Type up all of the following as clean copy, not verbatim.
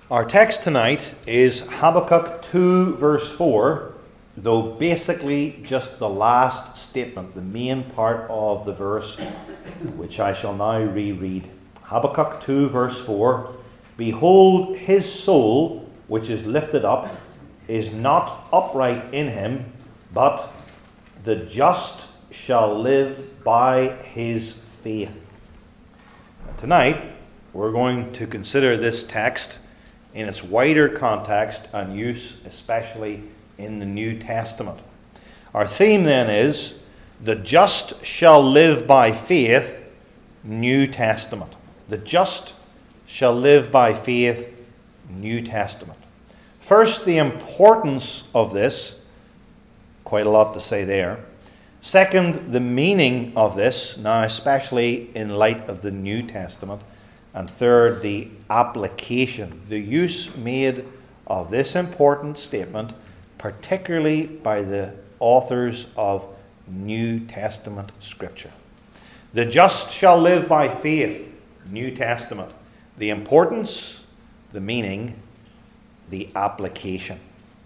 Our text tonight is Habakkuk 2 verse 4, though basically just the last statement, the main part of the verse, which I shall now reread. Habakkuk 2 verse 4, "Behold, his soul, which is lifted up, is not upright in him, but the just shall live by his faith." Tonight, we're going to consider this text in its wider context and use, especially in the New Testament. Our theme then is, the just shall live by faith, New Testament. The just shall live by faith, New Testament. First, the importance of this, quite a lot to say there. Second, the meaning of this, now especially in light of the New Testament. And third, the application, the use made of this important statement, particularly by the authors of New Testament Scripture. The just shall live by faith, New Testament. The importance, the meaning, the application.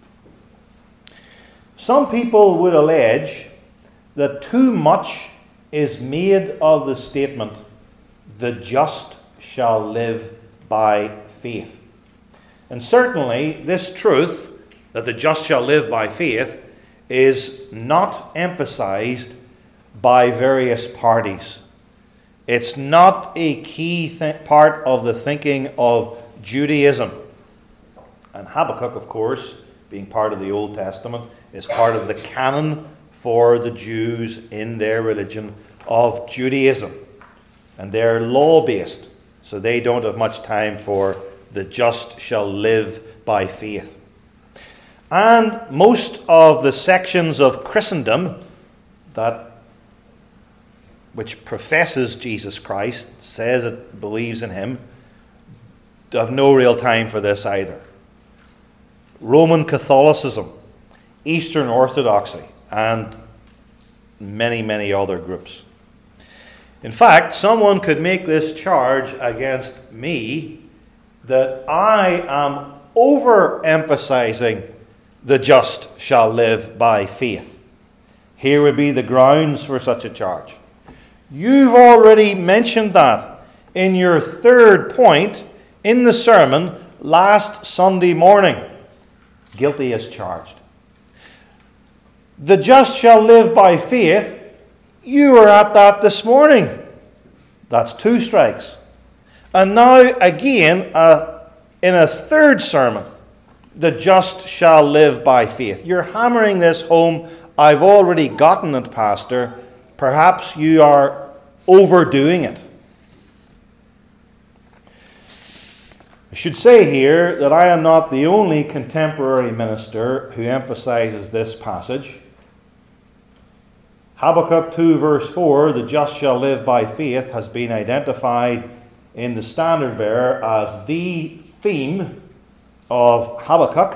Some people would allege that too much is made of the statement, the just shall live by faith. And certainly this truth, that the just shall live by faith, is not emphasized by various parties. It's not a key part of the thinking of Judaism. And Habakkuk, of course, being part of the Old Testament, is part of the canon for the Jews in their religion of Judaism. And they're law-based, so they don't have much time for the just shall live by faith. And most of the sections of Christendom which professes Jesus Christ, says it believes in him, have no real time for this either. Roman Catholicism, Eastern Orthodoxy, and many, many other groups. In fact, someone could make this charge against me that I am overemphasizing the just shall live by faith. Here would be the grounds for such a charge. You've already mentioned that in your third point in the sermon last Sunday morning. Guilty as charged. The just shall live by faith. You were at that this morning. That's 2 strikes. And now again, in a third sermon, the just shall live by faith. You're hammering this home. I've already gotten it, Pastor. Perhaps you are overdoing it. I should say here that I am not the only contemporary minister who emphasizes this passage. Habakkuk 2 verse 4, the just shall live by faith, has been identified in the Standard Bearer as the theme of Habakkuk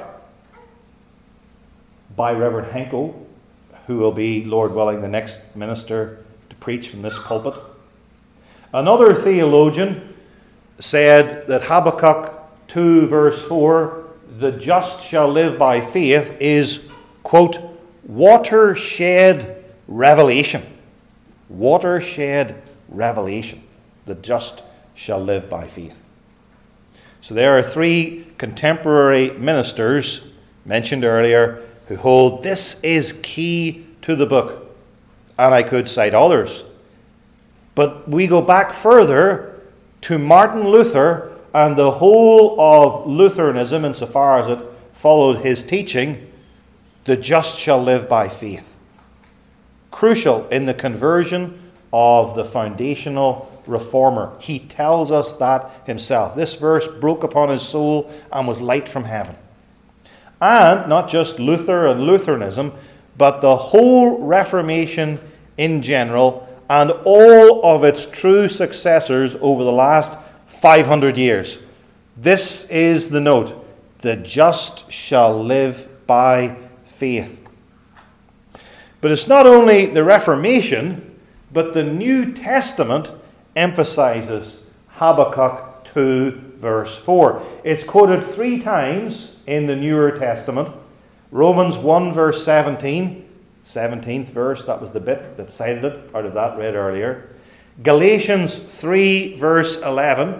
by Reverend Henko, who will be, Lord willing, the next minister to preach from this pulpit. Another theologian said that Habakkuk 2 verse 4, the just shall live by faith, is, quote, watershed revelation. Watershed revelation. The just shall live by faith. So there are 3 contemporary ministers mentioned earlier who hold this is key to the book. And I could cite others. But we go back further to Martin Luther and the whole of Lutheranism, insofar as it followed his teaching, the just shall live by faith. Crucial in the conversion of the foundational reformer. He tells us that himself. This verse broke upon his soul and was light from heaven. And not just Luther and Lutheranism, but the whole Reformation in general and all of its true successors over the last 500 years. This is the note: the just shall live by faith. But it's not only the Reformation, but the New Testament emphasizes Habakkuk 2 verse 4. It's quoted 3 times in the Newer Testament. Romans 1 verse 17, 17th verse, that was the bit that cited it, out of that read earlier. Galatians 3 verse 11,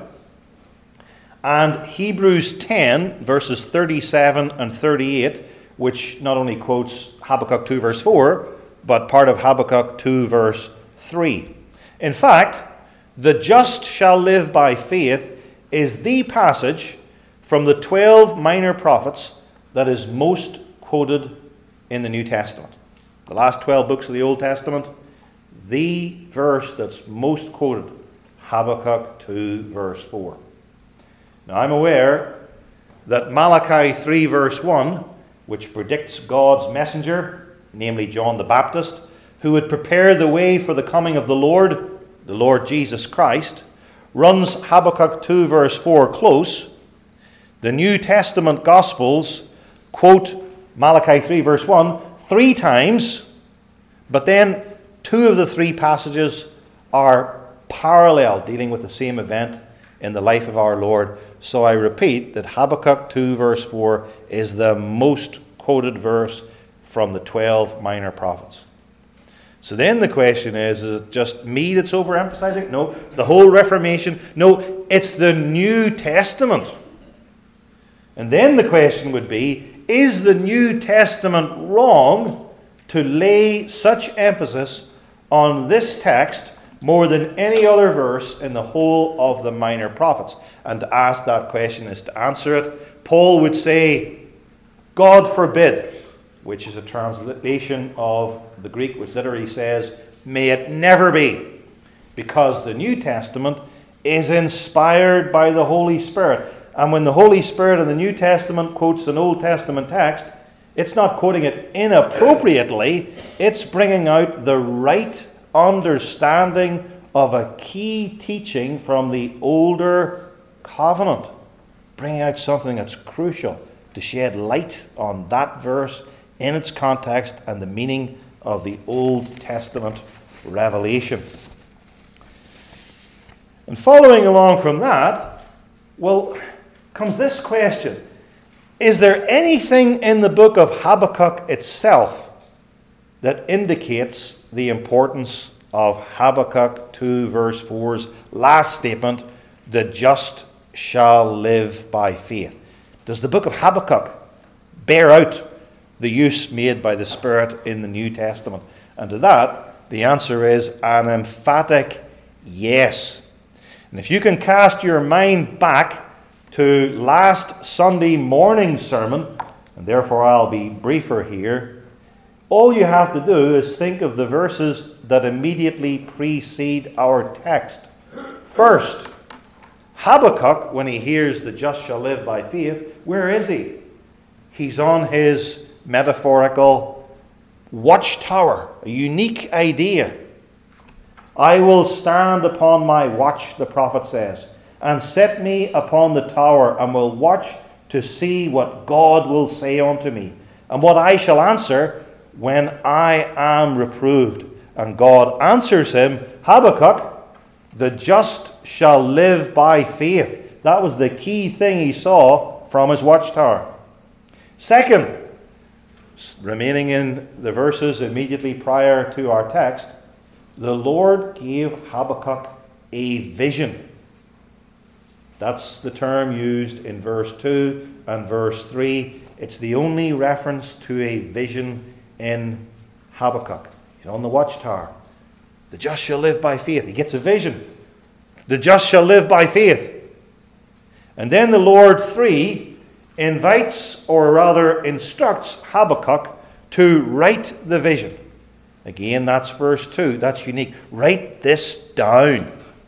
and Hebrews 10 verses 37 and 38, which not only quotes Habakkuk 2 verse 4, but part of Habakkuk 2 verse 3. In fact, the just shall live by faith is the passage from the 12 minor prophets that is most quoted in the New Testament. The last 12 books of the Old Testament, the verse that's most quoted, Habakkuk 2 verse 4. Now I'm aware that Malachi 3 verse 1, which predicts God's messenger, namely John the Baptist, who would prepare the way for the coming of the Lord Jesus Christ, runs Habakkuk 2 verse 4 close. The New Testament Gospels quote Malachi 3 verse 1 3 times, but then 2 of the 3 passages are parallel, dealing with the same event in the life of our Lord. So I repeat that Habakkuk 2 verse 4 is the most quoted verse from the 12 minor prophets. So then the question is it just me that's overemphasizing? No, the whole Reformation. No, it's the New Testament. And then the question would be, is the New Testament wrong to lay such emphasis on this text more than any other verse in the whole of the minor prophets? And to ask that question is to answer it. Paul would say, God forbid, which is a translation of the Greek, which literally says, may it never be, because the New Testament is inspired by the Holy Spirit. And when the Holy Spirit in the New Testament quotes an Old Testament text, it's not quoting it inappropriately, it's bringing out the right understanding of a key teaching from the older covenant, bringing out something that's crucial to shed light on that verse in its context and the meaning of the Old Testament revelation. And following along from that, well, comes this question. Is there anything in the book of Habakkuk itself that indicates the importance of Habakkuk 2 verse 4's last statement, the just shall live by faith? Does the book of Habakkuk bear out the use made by the Spirit in the New Testament? And to that, the answer is an emphatic yes. And if you can cast your mind back to last Sunday morning's sermon, and therefore I'll be briefer here, all you have to do is think of the verses that immediately precede our text. First, Habakkuk, when he hears the just shall live by faith, where is he? He's on his metaphorical watchtower, a unique idea. I will stand upon my watch, the prophet says, and set me upon the tower, and will watch to see what God will say unto me, and what I shall answer when I am reproved. And God answers him, Habakkuk, the just shall live by faith. That was the key thing he saw from his watchtower. Second, remaining in the verses immediately prior to our text, the Lord gave Habakkuk a vision. That's the term used in verse 2 and verse 3. It's the only reference to a vision in Habakkuk. He's on the watchtower. The just shall live by faith. He gets a vision. The just shall live by faith. And then the Lord 3 invites, or rather instructs, Habakkuk to write the vision. Again, that's verse 2. That's unique. Write this down.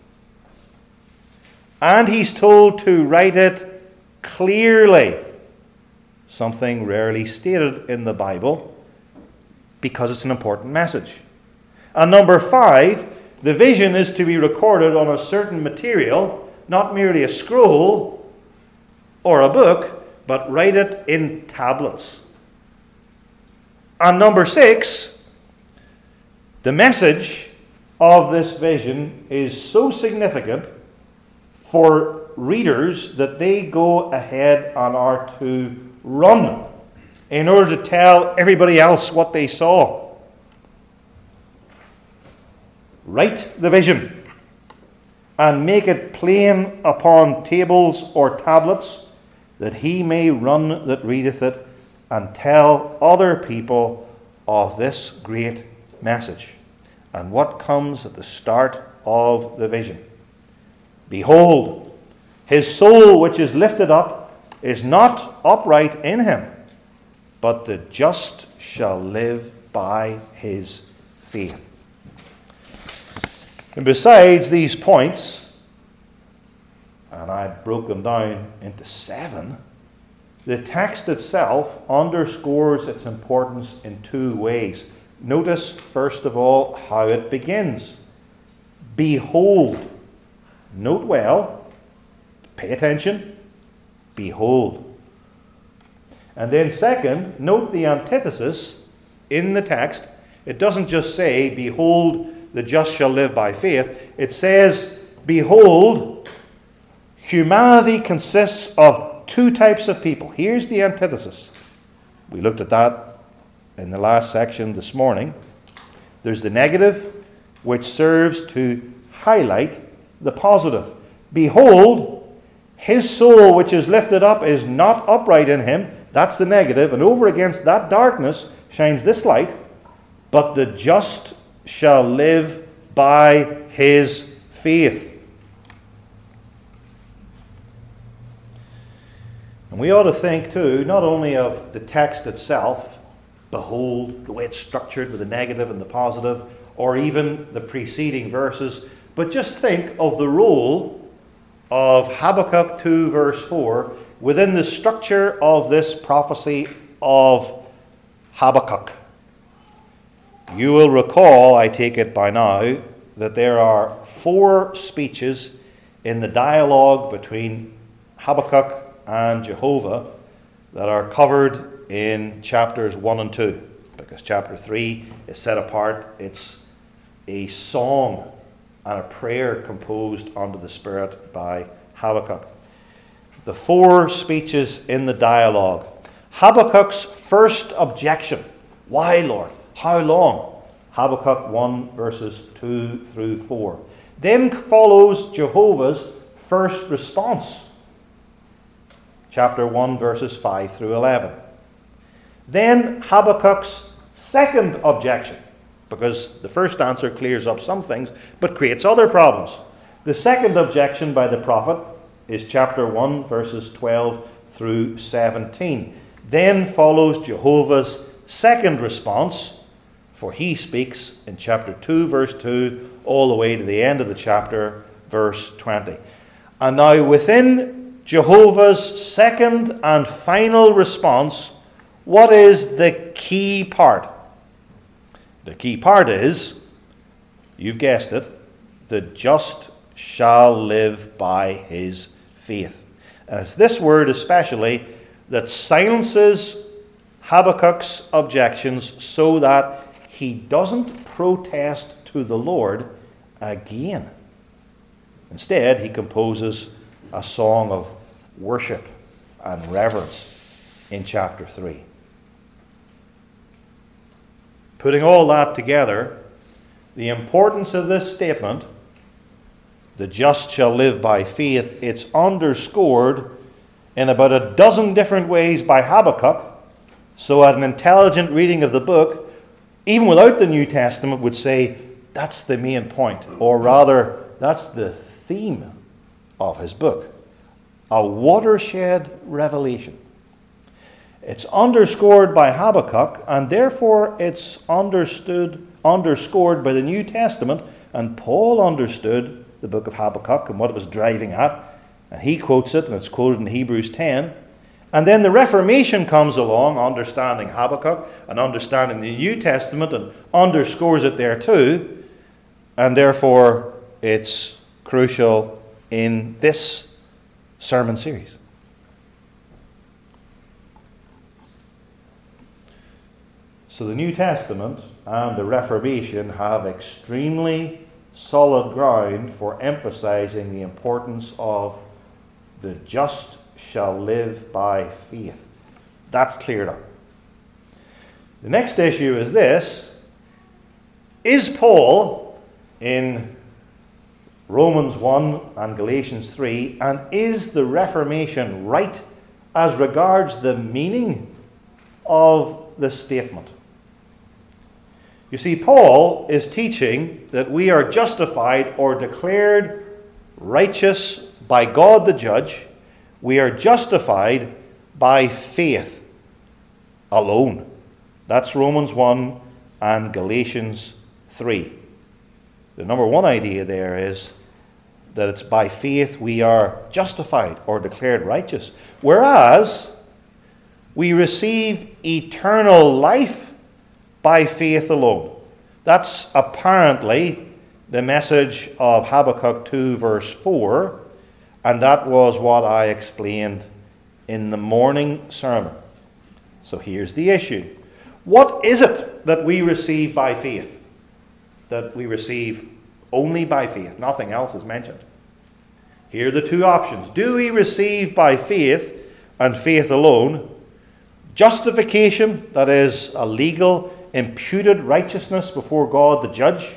And he's told to write it clearly. Something rarely stated in the Bible, because it's an important message. And number 5, the vision is to be recorded on a certain material, not merely a scroll or a book, but write it in tablets. And number 6, the message of this vision is so significant for readers that they go ahead and are to run in order to tell everybody else what they saw. Write the vision and make it plain upon tables or tablets, that he may run that readeth it, and tell other people of this great message. And what comes at the start of the vision? Behold, his soul which is lifted up is not upright in him, but the just shall live by his faith. And besides these points, and I broke them down into 7, the text itself underscores its importance in 2 ways. Notice, first of all, how it begins. Behold. Note well, pay attention. Behold. And then second, note the antithesis in the text. It doesn't just say, behold, the just shall live by faith. It says, behold, humanity consists of 2 types of people. Here's the antithesis. We looked at that in the last section this morning. There's the negative, which serves to highlight the positive. Behold, his soul which is lifted up is not upright in him. That's the negative. And over against that darkness shines this light. But the just shall live by his faith. And we ought to think too, not only of the text itself, behold, the way it's structured with the negative and the positive, or even the preceding verses, but just think of the role of Habakkuk 2 verse 4 within the structure of this prophecy of Habakkuk. You will recall, I take it by now, that there are 4 speeches in the dialogue between Habakkuk and Jehovah that are covered in chapters 1 and 2, because chapter 3 is set apart. It's a song and a prayer composed unto the Spirit by Habakkuk. The 4 speeches in the dialogue. Habakkuk's first objection. Why, Lord? How long? Habakkuk 1 verses 2 through 4. Then follows Jehovah's first response. Chapter 1 verses 5 through 11. Then Habakkuk's second objection, because the first answer clears up some things but creates other problems. The second objection by the prophet is chapter 1 verses 12 through 17. Then follows Jehovah's second response, for he speaks in chapter 2 verse 2 all the way to the end of the chapter, verse 20. And now within Jehovah's second and final response, what is the key part? The key part is, you've guessed it, the just shall live by his faith. And it's this word especially that silences Habakkuk's objections so that he doesn't protest to the Lord again. Instead, he composes a song of worship and reverence in chapter 3. Putting all that together, the importance of this statement, the just shall live by faith, it's underscored in about a dozen different ways by Habakkuk, so an intelligent reading of the book, even without the New Testament, would say that's the main point, or rather, that's the theme of his book. A watershed revelation. It's underscored by Habakkuk, and therefore it's underscored by the New Testament, and Paul understood the book of Habakkuk and what it was driving at, and he quotes it, and it's quoted in Hebrews 10. And then the Reformation comes along, understanding Habakkuk and understanding the New Testament, and underscores it there too, and therefore it's crucial in this sermon series. So the New Testament and the Reformation have extremely solid ground for emphasizing the importance of The just shall live by faith. That's cleared up. The next issue is this. Is Paul in Romans 1 and Galatians 3, and is the Reformation right as regards the meaning of the statement? You see, Paul is teaching that we are justified or declared righteous by God the judge. We are justified by faith alone. That's Romans 1 and Galatians 3. The number one idea there is that it's by faith we are justified or declared righteous, whereas we receive eternal life by faith alone. That's apparently the message of Habakkuk 2 verse 4, and that was what I explained in the morning sermon. So here's the issue. What is it that we receive by faith? That we receive only by faith. Nothing else is mentioned. Here are the two options. Do we receive by faith and faith alone justification, that is, a legal, imputed righteousness before God the judge?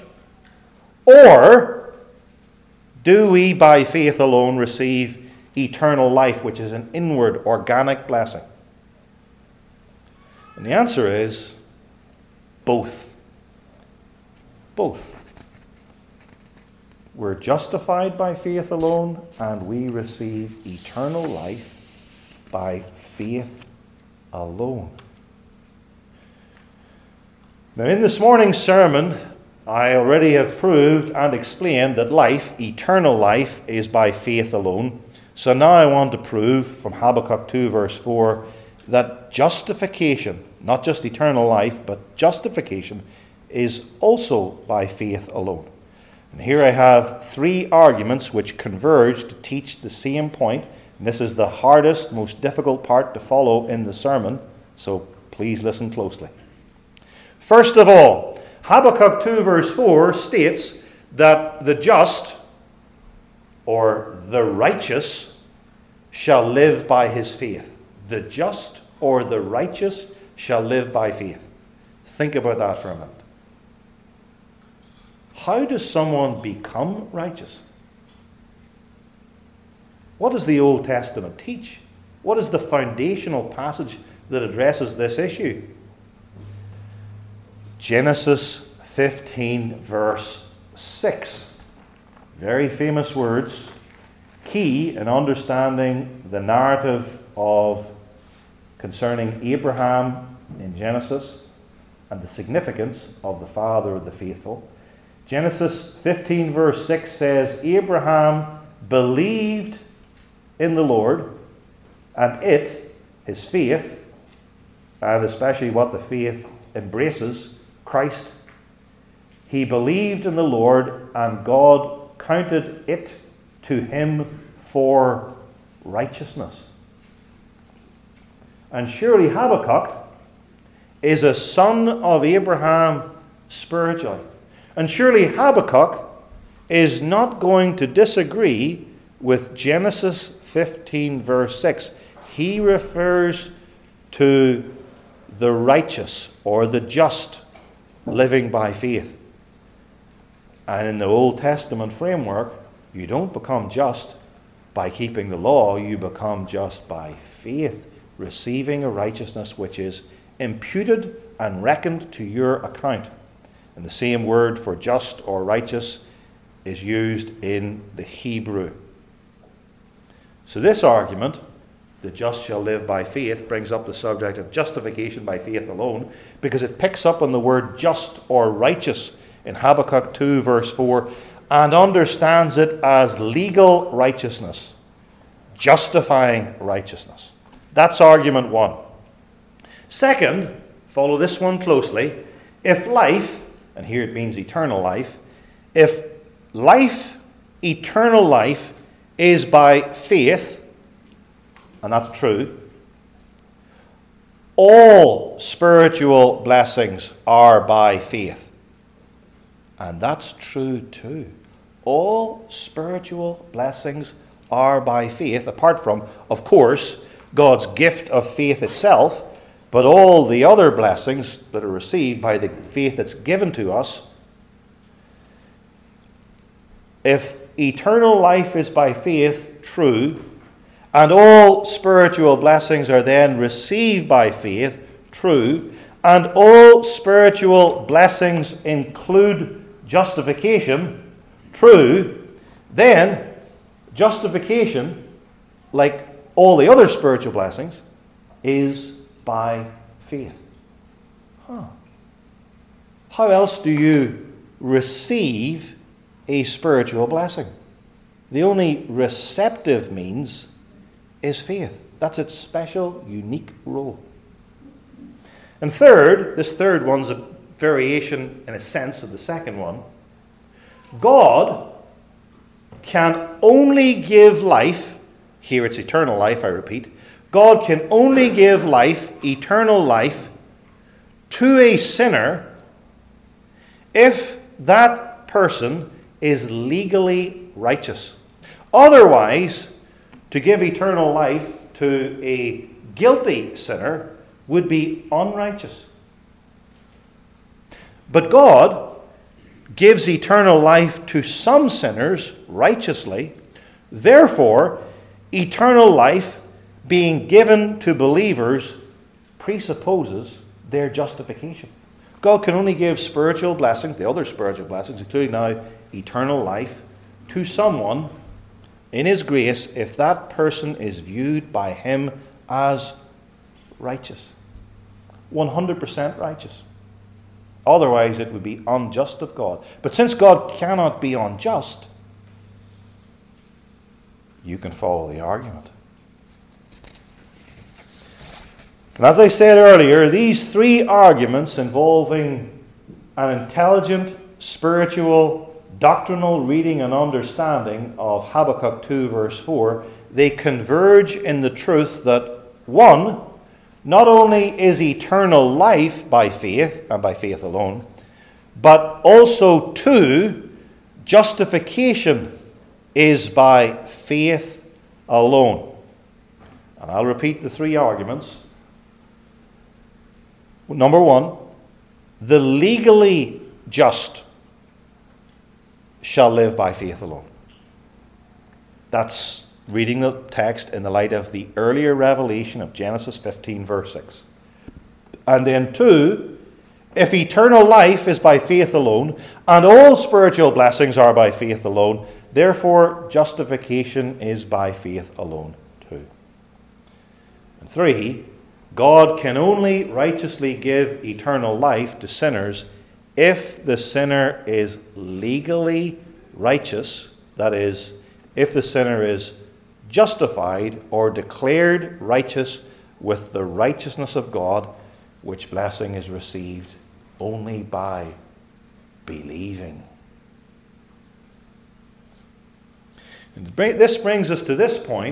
Or do we by faith alone receive eternal life, which is an inward, organic blessing? And the answer is both. Both. We're justified by faith alone, and we receive eternal life by faith alone. Now, in this morning's sermon, I already have proved and explained that life, eternal life, is by faith alone. So now I want to prove from Habakkuk 2 verse 4 that justification, not just eternal life, but justification, is also by faith alone. And here I have three arguments which converge to teach the same point. And this is the hardest, most difficult part to follow in the sermon, so please listen closely. First of all, Habakkuk 2 verse 4 states that the just, or the righteous, shall live by his faith. The just or the righteous shall live by faith. Think about that for a minute. How does someone become righteous? What does the Old Testament teach? What is the foundational passage that addresses this issue? Genesis 15 verse 6. Very famous words, key in understanding the narrative of concerning Abraham in Genesis and the significance of the father of the faithful. Genesis 15 verse 6 says, Abraham believed in the Lord, and his faith, and especially what the faith embraces, Christ, he believed in the Lord, and God counted it to him for righteousness. And surely Habakkuk is a son of Abraham spiritually. And surely Habakkuk is not going to disagree with Genesis 15 verse 6. He refers to the righteous or the just living by faith. And in the Old Testament framework, you don't become just by keeping the law, you become just by faith, receiving a righteousness which is imputed and reckoned to your account. And the same word for just or righteous is used in the Hebrew. So this argument, the just shall live by faith, brings up the subject of justification by faith alone, because it picks up on the word just or righteous in Habakkuk 2 verse 4 and understands it as legal righteousness, justifying righteousness. That's argument one. Second, follow this one closely. If life, and here it means eternal life, if life, eternal life, is by faith, and that's true, all spiritual blessings are by faith. And that's true too. All spiritual blessings are by faith, apart from, of course, God's gift of faith itself, but all the other blessings that are received by the faith that's given to us. If eternal life is by faith, true, and all spiritual blessings are then received by faith, true, and all spiritual blessings include justification, true, then justification, like all the other spiritual blessings, is by faith. How else do you receive a spiritual blessing? The only receptive means is faith. That's its special, unique role. And third, this third one's a variation in a sense of the second one. God can only give life, here it's eternal life, I repeat. God can only give life, eternal life, to a sinner if that person is legally righteous. Otherwise, to give eternal life to a guilty sinner would be unrighteous. But God gives eternal life to some sinners righteously. Therefore, eternal life being given to believers presupposes their justification. God can only give spiritual blessings, the other spiritual blessings, including now eternal life, to someone in His grace if that person is viewed by Him as righteous. 100% righteous. Otherwise it would be unjust of God. But since God cannot be unjust, you can follow the argument. And as I said earlier, these three arguments involving an intelligent, spiritual, doctrinal reading and understanding of Habakkuk 2 verse 4, they converge in the truth that, one, not only is eternal life by faith, and by faith alone, but also, two, justification is by faith alone. And I'll repeat the three arguments. Number one, the legally just shall live by faith alone. That's reading the text in the light of the earlier revelation of Genesis 15 verse 6. And then two, if eternal life is by faith alone, and all spiritual blessings are by faith alone, therefore justification is by faith alone too. And three, God can only righteously give eternal life to sinners if the sinner is legally righteous, that is, if the sinner is justified or declared righteous with the righteousness of God, which blessing is received only by believing. And this brings us to this point.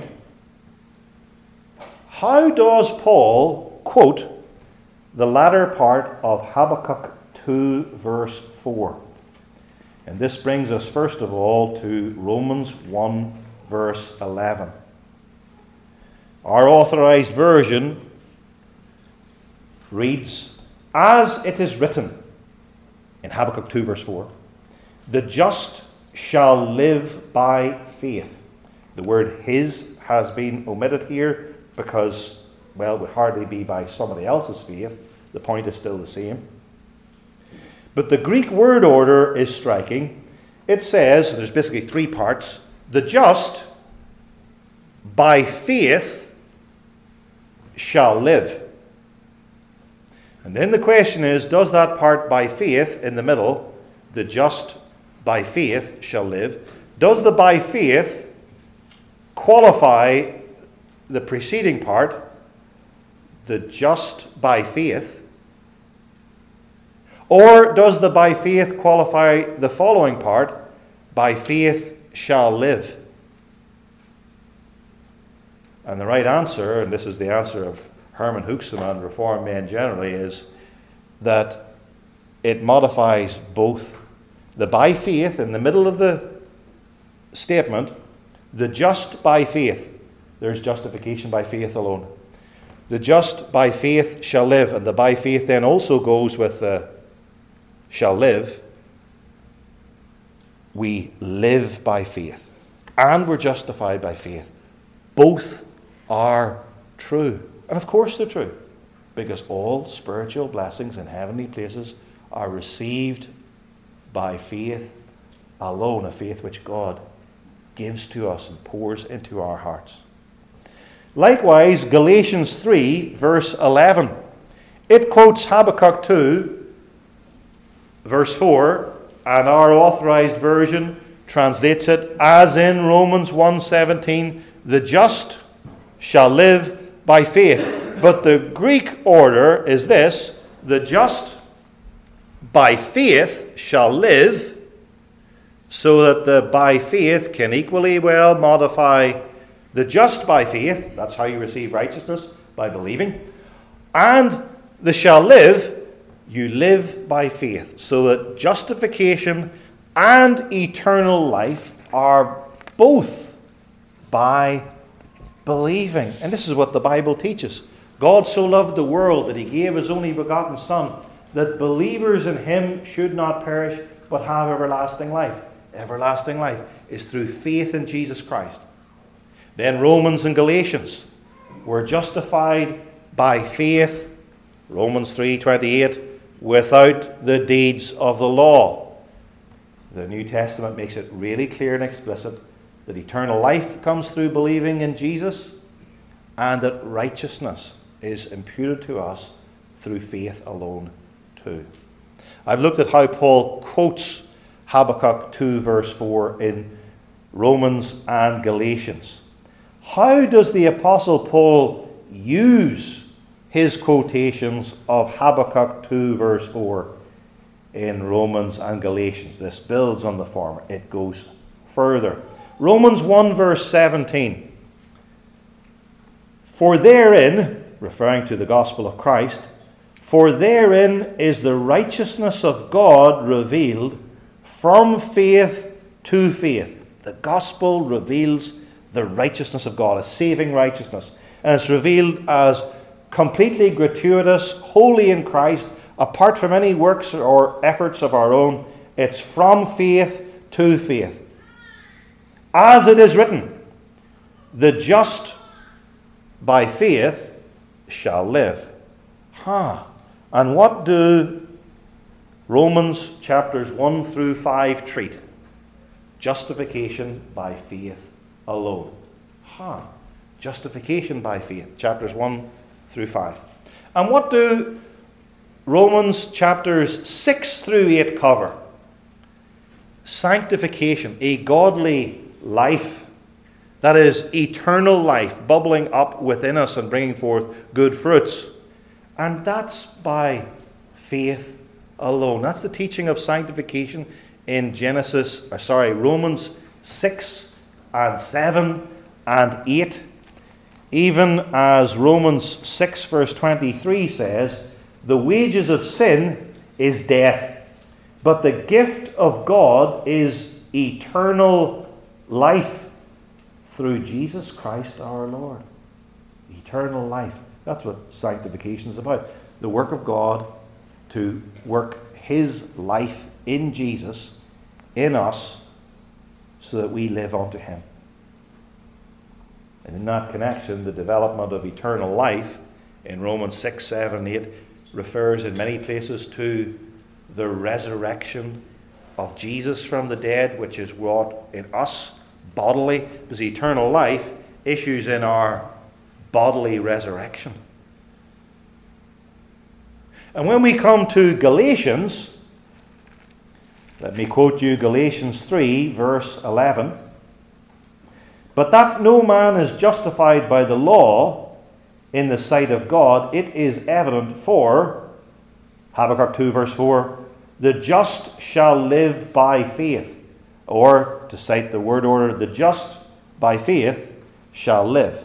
How does Paul quote the latter part of Habakkuk 2 verse 4? And this brings us first of all to Romans 1 verse 11. Our authorized version reads, as it is written in Habakkuk 2 verse 4, the just shall live by faith. The word his has been omitted here because, well, it would hardly be by somebody else's faith. The point is still the same. But the Greek word order is striking. It says, there's basically three parts, the just by faith shall live. And then the question is, does that part by faith in the middle, the just by faith shall live, does the by faith qualify the preceding part, the just by faith, or does the by faith qualify the following part, by faith shall live? And the right answer, and this is the answer of Herman Hoeksema and Reformed men generally, is that it modifies both. The by faith in the middle of the statement The just by faith. There's justification by faith alone. The just by faith shall live. And the by faith then also goes with the shall live. We live by faith. And we're justified by faith. Both are true. And of course they're true. Because all spiritual blessings in heavenly places are received by faith alone. A faith which God gives to us and pours into our hearts. Likewise, Galatians 3, verse 11. It quotes Habakkuk 2, verse 4, and our authorized version translates it as in Romans 1:17, the just shall live by faith. But the Greek order is this: the just by faith shall live, so that the by faith can equally well modify the just by faith. That's how you receive righteousness, by believing. And the shall live, you live by faith. So that justification and eternal life are both by believing. And this is what the Bible teaches. God so loved the world that he gave his only begotten Son, that believers in him should not perish, but have everlasting life. Everlasting life is through faith in Jesus Christ. Then Romans and Galatians were justified by faith, Romans 3:28, without the deeds of the law. The New Testament makes it really clear and explicit that eternal life comes through believing in Jesus, and that righteousness is imputed to us through faith alone too. I've looked at how Paul quotes Habakkuk 2 verse 4 in Romans and Galatians. How does the Apostle Paul use his quotations of Habakkuk 2 verse 4 in Romans and Galatians? This builds on the former. It goes further. Romans 1 verse 17. For therein, referring to the gospel of Christ, for therein is the righteousness of God revealed from faith to faith. The gospel reveals the righteousness of God, a saving righteousness. And it's revealed as completely gratuitous, wholly in Christ, apart from any works or efforts of our own. It's from faith to faith. As it is written, the just by faith shall live. And what do Romans chapters 1 through 5 treat? Justification by faith alone. Justification by faith, chapters 1 through 5. And what do Romans chapters 6 through 8 cover? Sanctification, a godly life, that is eternal life, bubbling up within us and bringing forth good fruits. And that's by faith alone. That's the teaching of sanctification in Romans 6 and 7 and 8. Even as Romans 6 verse 23 says, the wages of sin is death, but the gift of God is eternal life through Jesus Christ our Lord. Eternal life. That's what sanctification is about. The work of God to work his life in Jesus, in us, so that we live unto him. And in that connection, the development of eternal life in Romans 6, 7, 8 refers in many places to the resurrection of Jesus from the dead, which is wrought in us bodily, because eternal life issues in our bodily resurrection. And when we come to Galatians, let me quote you Galatians 3, verse 11. But that no man is justified by the law in the sight of God, it is evident, for, Habakkuk 2, verse 4, the just shall live by faith. Or, to cite the word order, the just by faith shall live.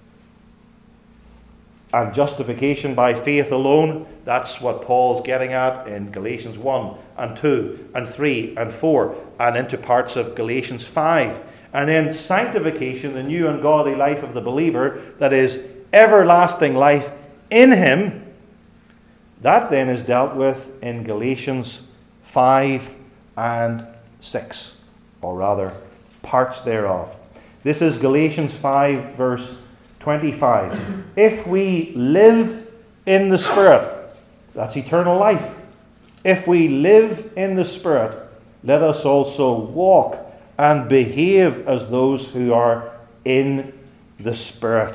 And justification by faith alone, that's what Paul's getting at in Galatians 1 and 2 and 3 and 4 and into parts of Galatians 5. And then sanctification, the new and godly life of the believer, that is everlasting life in him, that then is dealt with in Galatians 5 and 6, or rather, parts thereof. This is Galatians 5, verse 25. If we live in the Spirit, that's eternal life. If we live in the Spirit, let us also walk and behave as those who are in the Spirit.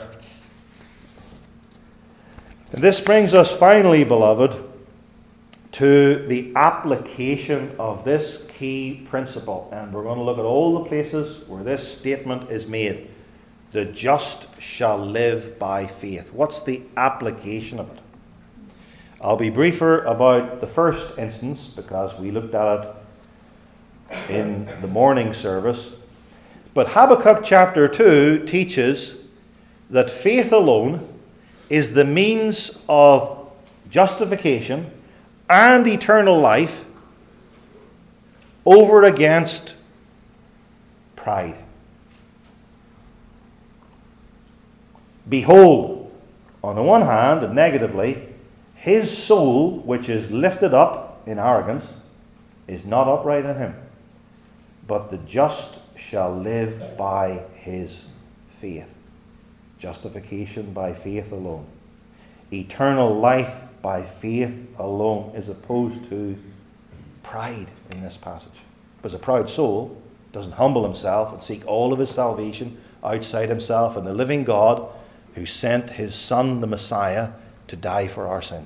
And this brings us finally, beloved, to the application of this key principle. And we're going to look at all the places where this statement is made. The just shall live by faith. What's the application of it? I'll be briefer about the first instance because we looked at it in the morning service. But Habakkuk chapter 2 teaches that faith alone is the means of justification and eternal life over against pride. Behold, on the one hand, and negatively, his soul, which is lifted up in arrogance, is not upright in him, but the just shall live by his faith. Justification by faith alone. Eternal life by faith alone, as opposed to pride in this passage. Because a proud soul doesn't humble himself and seek all of his salvation outside himself and the living God who sent his Son, the Messiah, to die for our sins.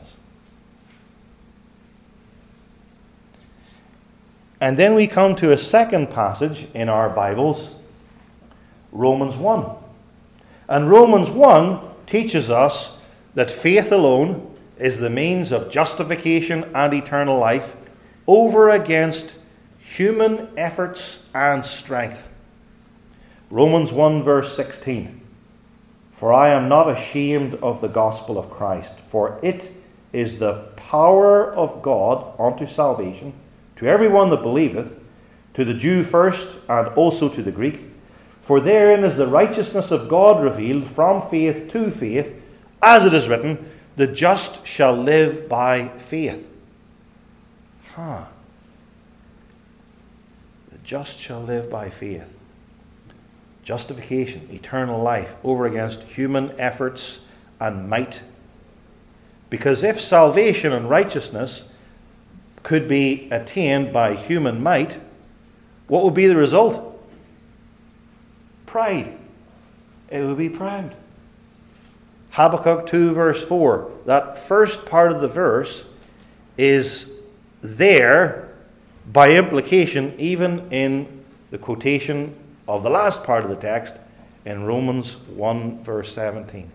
And then we come to a second passage in our Bibles, Romans 1. And Romans 1 teaches us that faith alone is the means of justification and eternal life over against human efforts and strength. Romans 1 verse 16. For I am not ashamed of the gospel of Christ, for it is the power of God unto salvation to everyone that believeth, to the Jew first, and also to the Greek. For therein is the righteousness of God revealed from faith to faith, as it is written, the just shall live by faith. The just shall live by faith. Justification, eternal life, over against human efforts and might. Because if salvation and righteousness could be attained by human might, what would be the result? Pride. It would be proud. Habakkuk 2 verse 4, that first part of the verse is there by implication even in the quotation of the last part of the text in Romans 1 verse 17.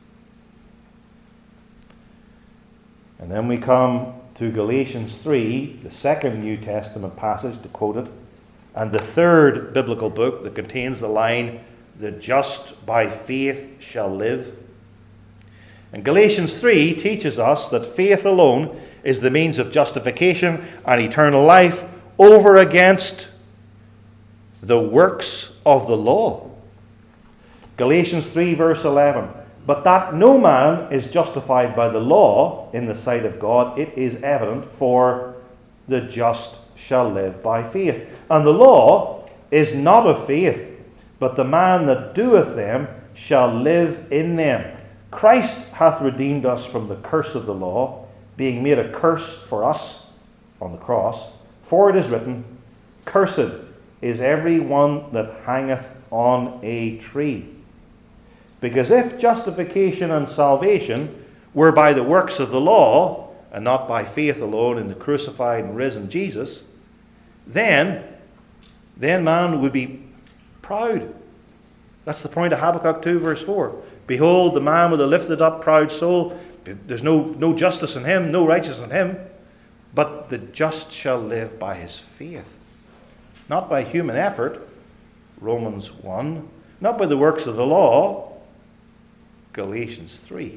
And then we come to Galatians 3, the second New Testament passage to quote it, and the third biblical book that contains the line, the just by faith shall live. And Galatians 3 teaches us that faith alone is the means of justification and eternal life over against the works of the law. Galatians 3 verse 11. But that no man is justified by the law in the sight of God, it is evident, for the just shall live by faith. And the law is not of faith, but the man that doeth them shall live in them. Christ hath redeemed us from the curse of the law, being made a curse for us on the cross. For it is written, Cursed is every one that hangeth on a tree. Because if justification and salvation were by the works of the law, and not by faith alone in the crucified and risen Jesus, then man would be proud. That's the point of Habakkuk 2 verse 4. Behold, the man with a lifted up proud soul, there's no justice in him, no righteousness in him, but the just shall live by his faith. Not by human effort, Romans 1, not by the works of the law, Galatians 3.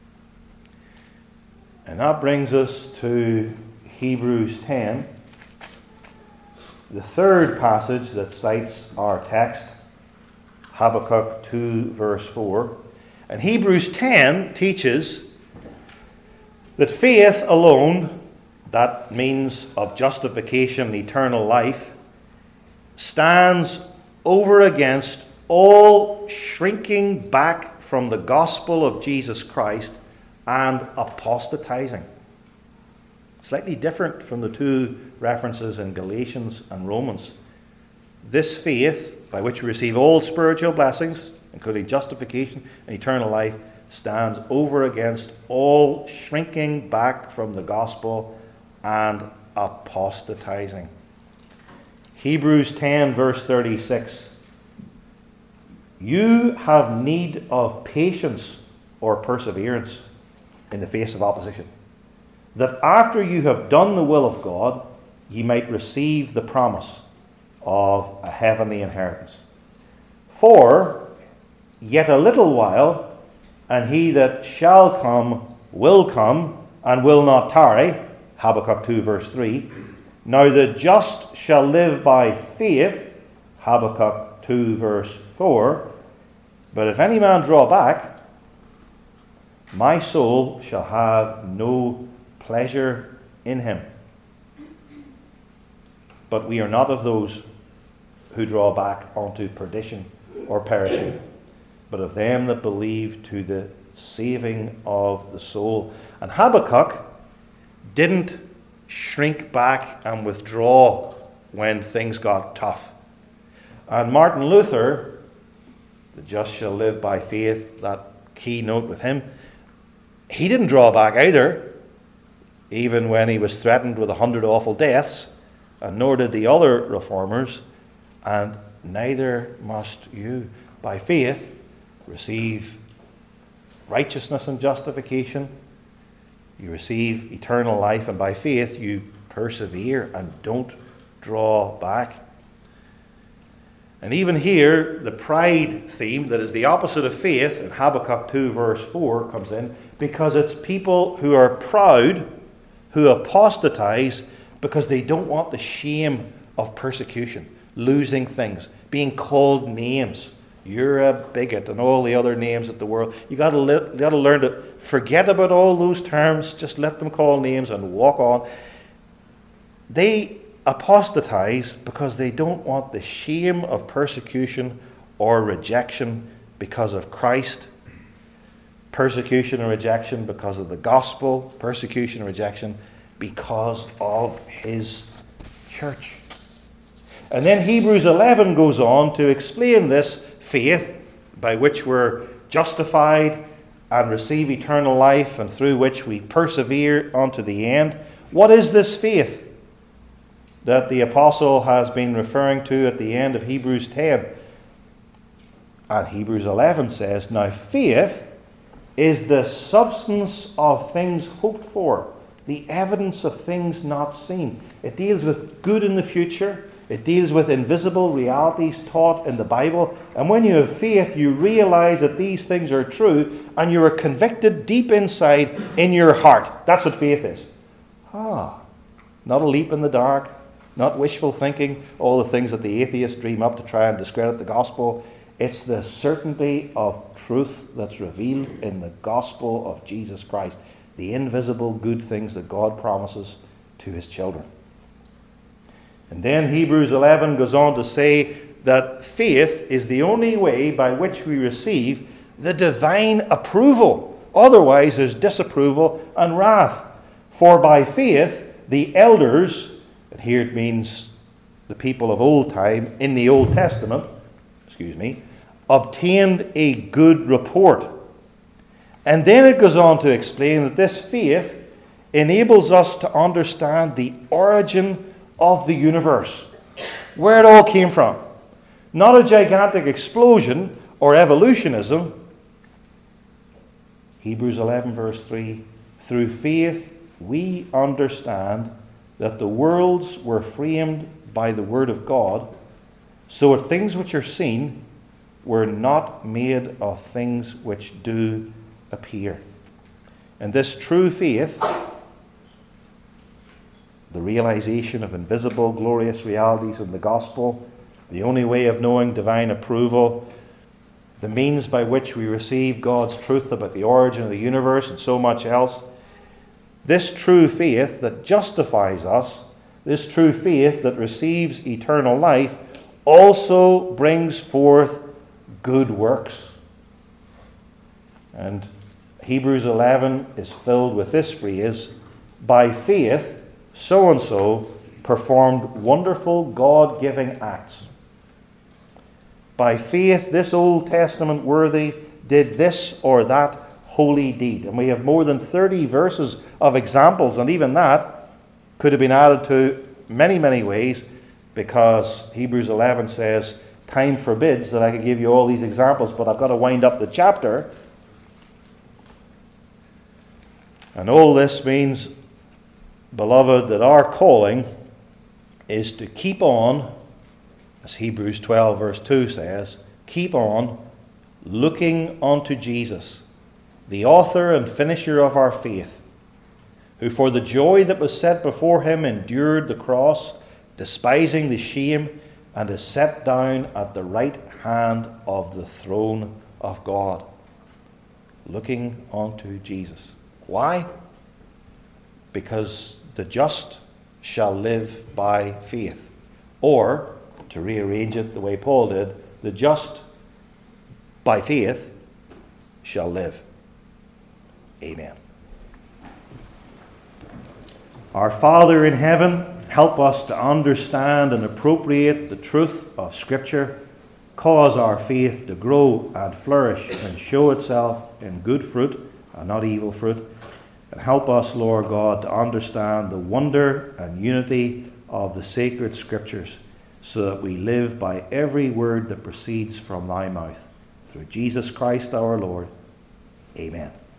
And that brings us to Hebrews 10, the third passage that cites our text Habakkuk 2 verse 4. And Hebrews 10 teaches that faith alone, that means of justification and eternal life, stands over against all shrinking back from the gospel of Jesus Christ and apostatizing. Slightly different from the two references in Galatians and Romans. This faith, by which we receive all spiritual blessings, including justification and eternal life, stands over against all shrinking back from the gospel and apostatizing. Hebrews 10 verse 36. You have need of patience or perseverance in the face of opposition, that after you have done the will of God, ye might receive the promise of a heavenly inheritance. For yet a little while, and he that shall come will come, and will not tarry. Habakkuk 2 verse 3. Now the just shall live by faith. Habakkuk 2 verse 4. But if any man draw back, my soul shall have no pleasure in him. But we are not of those who draw back unto perdition or perishing, but of them that believe to the saving of the soul. And Habakkuk didn't shrink back and withdraw when things got tough. And Martin Luther, the just shall live by faith, that keynote with him, he didn't draw back either, even when he was threatened with 100 awful deaths, and nor did the other reformers, and neither must you. By faith receive righteousness and justification. You receive eternal life, and by faith you persevere and don't draw back. And even here, the pride theme, that is the opposite of faith, in Habakkuk 2 verse 4 comes in, because it's people who are proud, who apostatize, because they don't want the shame of persecution, losing things, being called names. You're a bigot, and all the other names of the world. You got to learn to forget about all those terms. Just let them call names and walk on. They apostatize because they don't want the shame of persecution or rejection because of Christ. Persecution and rejection because of the gospel. Persecution and rejection because of his church. And then Hebrews 11 goes on to explain this faith by which we're justified and receive eternal life, and through which we persevere unto the end. What is this faith that the apostle has been referring to at the end of Hebrews 10? And Hebrews 11 says, now faith is the substance of things hoped for, the evidence of things not seen. It deals with good in the future. It deals with invisible realities taught in the Bible. And when you have faith, you realize that these things are true, and you are convicted deep inside in your heart. That's what faith is. Not a leap in the dark, not wishful thinking, all the things that the atheists dream up to try and discredit the gospel. It's the certainty of truth that's revealed in the gospel of Jesus Christ, the invisible good things that God promises to his children. And then Hebrews 11 goes on to say that faith is the only way by which we receive the divine approval. Otherwise there's disapproval and wrath. For by faith the elders, and here it means the people of old time in the Old Testament, obtained a good report. And then it goes on to explain that this faith enables us to understand the origin of the universe, where it all came from. Not a gigantic explosion or evolutionism. Hebrews 11 verse 3, through faith we understand that the worlds were framed by the word of God, so that things which are seen were not made of things which do appear. And this true faith, the realization of invisible, glorious realities in the gospel, the only way of knowing divine approval, the means by which we receive God's truth about the origin of the universe and so much else. This true faith that justifies us, this true faith that receives eternal life, also brings forth good works. And Hebrews 11 is filled with this phrase, by faith, so-and-so performed wonderful God-giving acts. By faith, this Old Testament worthy did this or that holy deed. And we have more than 30 verses of examples, and even that could have been added to many, many ways, because Hebrews 11 says, time forbids that I could give you all these examples, but I've got to wind up the chapter. And all this means, beloved, that our calling is to keep on, as Hebrews 12 verse 2 says, keep on looking unto Jesus, the author and finisher of our faith, who for the joy that was set before him endured the cross, despising the shame, and is set down at the right hand of the throne of God. Looking unto Jesus. Why? Because the just shall live by faith. Or, to rearrange it the way Paul did, the just by faith shall live. Amen. Our Father in heaven, help us to understand and appropriate the truth of Scripture. Cause our faith to grow and flourish and show itself in good fruit and not evil fruit. And help us, Lord God, to understand the wonder and unity of the sacred Scriptures, so that we live by every word that proceeds from thy mouth. Through Jesus Christ our Lord. Amen.